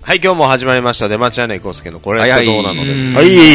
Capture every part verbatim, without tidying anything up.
はい、今日も始まりました出町柳コースケのこれってどうなのですか。 はい、はい、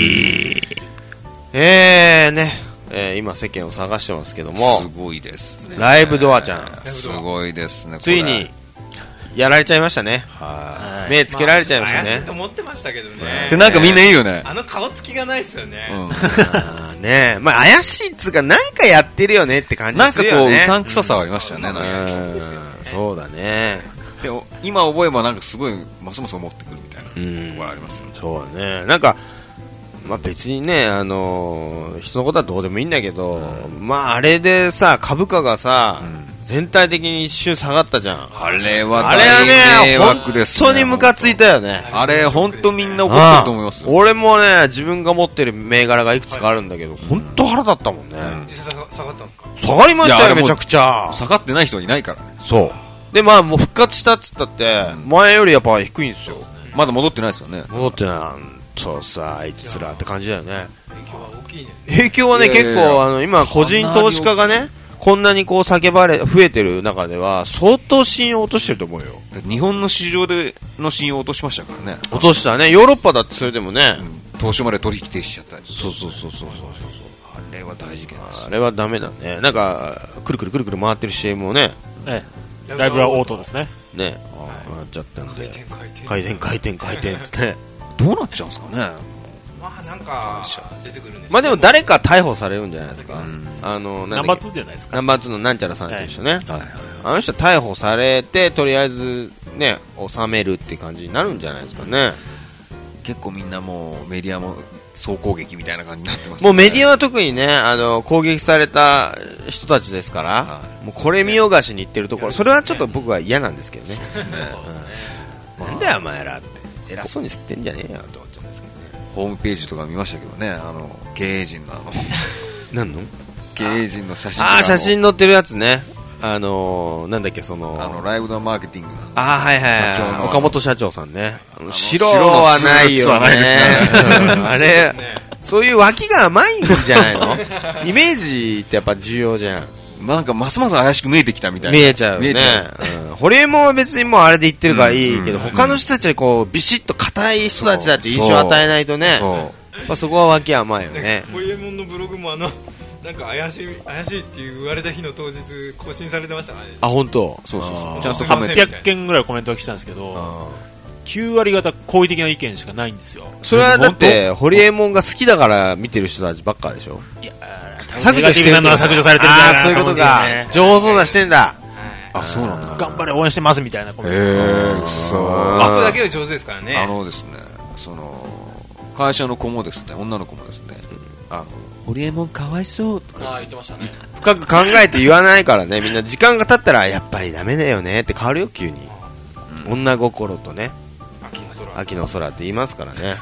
えーね、えー、今世間を探してますけども、 すごいですね。 ライブドアちゃん、 すごいですね。 ついにやられちゃいましたね。 はい。 目つけられちゃいましたね。 まあ、怪しいと思ってましたけどね。 でなんかみんないいよね。 あの顔つきがないですよね。 うん、 あね、まあ怪しいっつうかなんかやってるよねって感じですよね。 なんかこううさんくささはありましたよね。 うんなんかそうだね。 でも今思えばなんかすごいますます思ってくるみたいなところありますよね。 そうだね。なんかまあ別にね、あのー、人のことはどうでもいいんだけど、うん、まああれでさ株価がさ、うん、全体的に一瞬下がったじゃん。 あれはあれはね、本当にムカついたよね。 あれ本当みんな怒ってると思いますよ。 俺もね、自分が持ってる銘柄がいくつかあるんだけど、本当腹立ったもんね。 実際下がったんですか？ 下がりましたよ、めちゃくちゃ。 下がってない人いないからね。 そう。でまあもう復活したっつったって、うん、前よりやっぱ低いんですよ。 まだ戻ってないですよね。 戻ってない。そうさ、あいつらって感じだよね。 影響は大きいね。 影響はね、結構あの今個人投資家がね、こんなにこう叫ばれ増えてる中では相当信用を落としてると思うよ。 日本の市場での信用を落としましたからね。 落としたね。ヨーロッパだってそれでもね、 うん、東証まで取引停止しちゃったり。 そうそうそうそうそうそう。 あれは大事件です。 あれはダメだね。なんかくるくるくるくる回ってる シーエム をね、 ええ、ライブはオートですね。 ね、あっちゃったんで、回転回転回転ってね。 どうなっちゃうんですかね。 まあなんか出てくるんです。 まあでも誰か逮捕されるんじゃないですか。 うん、 あのナンバーツーじゃないですか。 ナンバーツーのなんちゃらさんっていう人ね。はいはいはい、 あの人逮捕されてとりあえずね収めるって感じになるんじゃないですかね。 結構みんなもうメディアも総攻撃みたいな感じになってます、ね。 もうメディアは特にねあの攻撃された人たちですから、はい、もうこれ見よがしに言ってるところ、それはちょっと僕は嫌なんですけどね。うん、なんだよお前らって偉そうに吸ってんじゃねえよと思っちゃうんですけどね。 ホームページとか見ましたけどね、あの経営陣のあの何の経営陣の写真。 ああ写真載ってるやつね。あのー、なんだっけそのあのライブのマーケティングのあはいはい、 社長の岡本社長さんね。白はないよね。あれそういう脇が甘いんじゃないの？イメージってやっぱ重要じゃん。 まあ、なんかますます怪しく見えてきたみたいな。 見えちゃうね。うん、ホリエモンは別にもうあれで言ってるからいいけど、うんうん、他の人たちはこうビシッと硬い人たちだって印象を与えないとね。そうそうやっぱそこは脇甘いよね。 ホリエモンのブログもあのなんか怪しい怪しいって言われた日の当日更新されてましたからね。 あ本当。 そうそうそう。 ちゃんとはっぴゃくけんぐらいコメントが来たんですけど、きゅうわり方好意的な意見しかないんですよ。 それはだってホリエモンが好きだから見てる人たちばっかでしょ。いや削除してるのは削除されてるんじゃないかな。 あそういうことか。情報操作してんだ。 あそうなんだ。 頑張れ応援してますみたいなコメント。 へーそう。 僕だけは上手ですからね。 あのですねその会社の子もですね女の子もですね、あのホリエモンかわいそうとか言ってましたね。 深く考えて言わないからね。みんな時間が経ったらやっぱりダメだよねって変わるよ急に、うん、女心とね秋の空、秋の空って言いますからね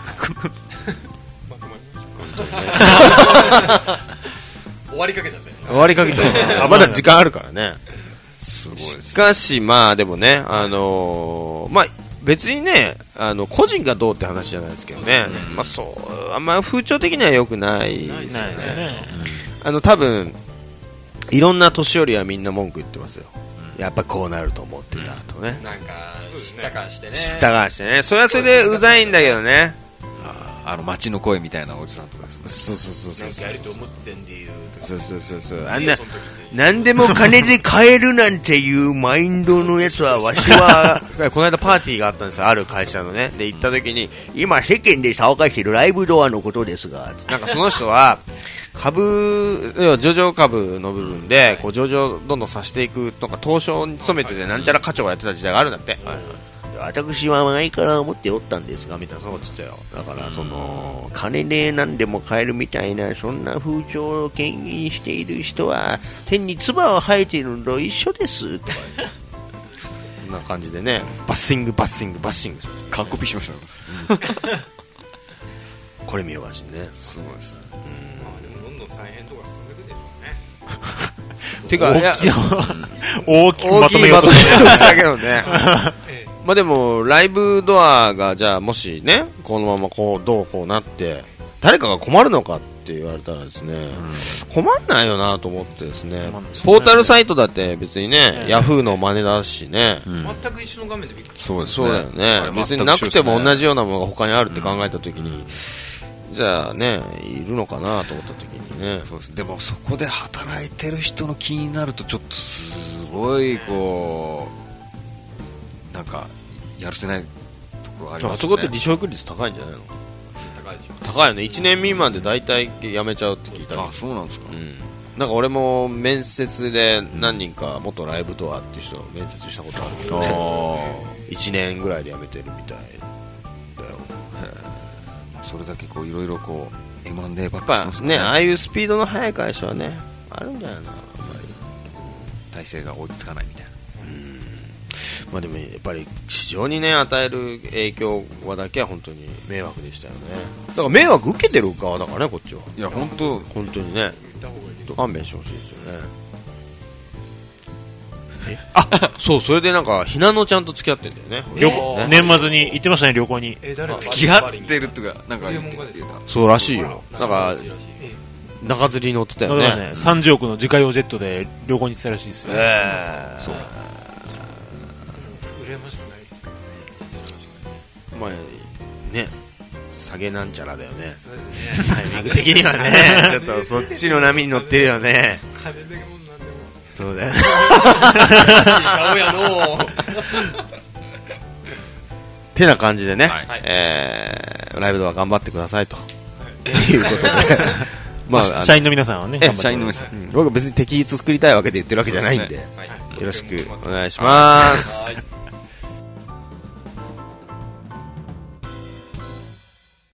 終わりかけちゃって終わりかけちゃってあまだ時間あるからね。 すごいです。 しかしまあでもねあのー、まあ別にねあの個人がどうって話じゃないですけどね、うん、まあそうあんま風潮的には良くないですよね。あの多分いろんな年寄りはみんな文句言ってますよ、うん、やっぱこうなると思ってたとね、 なんか知ったかしてね知ったかしてねそれはそれでうざいんだけどね。 あの街の声みたいなおじさんとかですね。 そうそうそうそうなんかやると思ってんでいうそうそうそうそうあんな何でも金で買えるなんていうマインドのやつはわしはこの間パーティーがあったんですよある会社のね。で行った時に今世間で騒がしているライブドアのことですがなんかその人は株上場株の部分でこう上場どんどんさせていくとか東証に勤めててなんちゃら課長がやってた時代があるんだって、はいはい、私は前から思っておったんですがみたいなそのこと言ってたよ。だからその金で何でも買えるみたいなそんな風潮を牽引している人は天に唾を吐いているのと一緒ですとかそんな感じでねバッシングバッシングバッシング完コピしました、 ね、これ見よがしねすごいですね。 どんどん再編とか進んでいくでしょうねてか大きい大きくまとめようとしたけどねまあでもライブドアがじゃあもしねこのままこうどうこうなって誰かが困るのかっって言われたらですね、うん、困んないよなと思ってですね、ポータルサイトだって別にね、ヤフーの真似だしね、 うん、全く一緒の画面でびっくりした。 そうですね。そうだよね。別になくても同じようなものが他にあるって考えたときに、うん、じゃあね、いるのかなと思ったときにね。 そうです。でもそこで働いてる人の気になるとちょっとすごいこう、なんかやるせないところありますね。 あそこって離職率高いんじゃないの？ 高いでしょ。 高いよね。いちねん未満で大体辞めちゃうって聞いたら。 あ、そうなんですか。 うん。なんか俺も面接で何人か元ライブドアっていう人を面接したことあるけどね、いちねんぐらいで辞めてるみたいだよ。 それだけこういろいろこう エムアンドエー ばっかかりしてますね。ああいうスピードの速い会社はねあるんじゃないの、 体制が追いつかないみたいな。 うん、まあでもやっぱり市場にね与える影響はだけは本当に迷惑でしたよね。だから迷惑受けてる側だからねこっちは。 いや本当本当にね勘弁してほしいですよね。えあそうそれでなんかひなのちゃんと付き合ってんだよね。 旅行、ね、年末に行ってましたね旅行に。 え誰付き合ってるとかなんか言ってた。 そうらしいよ。なんか中吊りに乗ってたよね。 ねさんじゅうおくの自家用ジェットで旅行に行ってたらしいですよ。 えー、そう。 羨ましくないですか。 まあね。下げなんちゃらだよね。タイミング的にはね、ちょっとそっちの波に乗ってるよね。 金でもなんでも。 そうだよ。 顔やの。 てな感じでね、 はい、 えー、ライブドア頑張ってくださいと、はい、いうことで、 まあ社員の皆さんはね、 社員の皆さん、うん、僕は別に敵作りたいわけで言ってるわけじゃないんで、でね、はい、よろしくお願いします。